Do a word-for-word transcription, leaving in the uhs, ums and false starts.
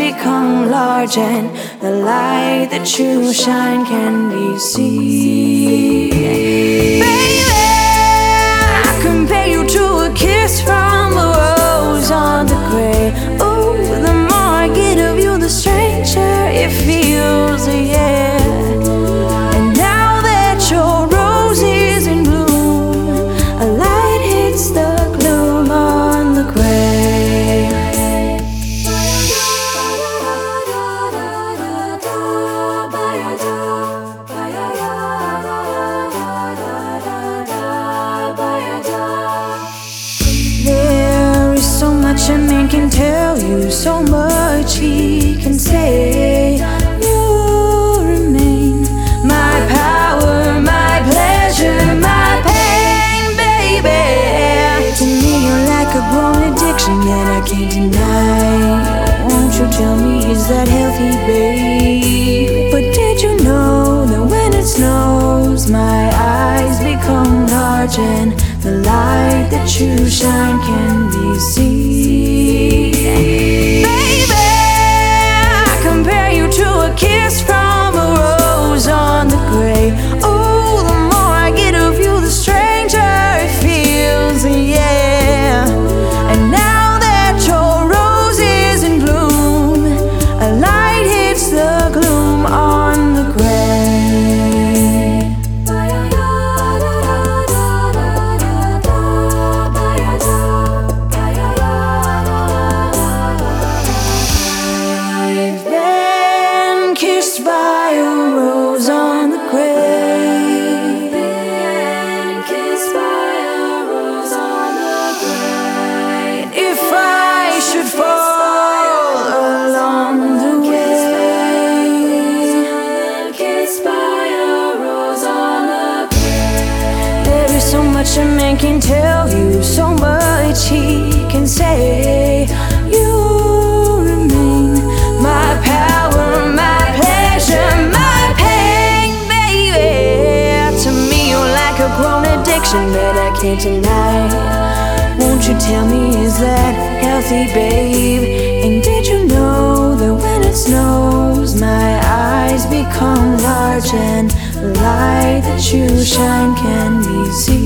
become large, and the light that you shine can be seen. Baby, I compare you to a kiss from a rose on the grave. Ooh, the more I get of you, the stranger it feels, yeah. And now that your rose is in bloom, a light hits the gloom on the grave. There is so much a man can tell you, so much he can say. You remain my power, my pleasure, my pain, baby. To me you're like a grown addiction that I can't deny. Won't you tell me, is that healthy, babe? But did you know that when it snows, my eyes become large, and the light that you shine can be seen? Baby, I compare you to a kiss from a rose on the grave. Oh, the more I get of you, the stranger it feels, yeah. And now that your rose is in bloom, a light hits the gloom on the grave. Kissed by a rose on the grave. Been kissed by a rose on the grave. If I should fall along the way, kissed by a rose on the grave. There is so much a man can tell you, so much he can say. You remain my power, my my pain, baby. To me you're like a grown addiction that I can't deny. Won't you tell me, is that healthy, babe? And did you know that when it snows, my eyes become large, and the light that you shine can be seen?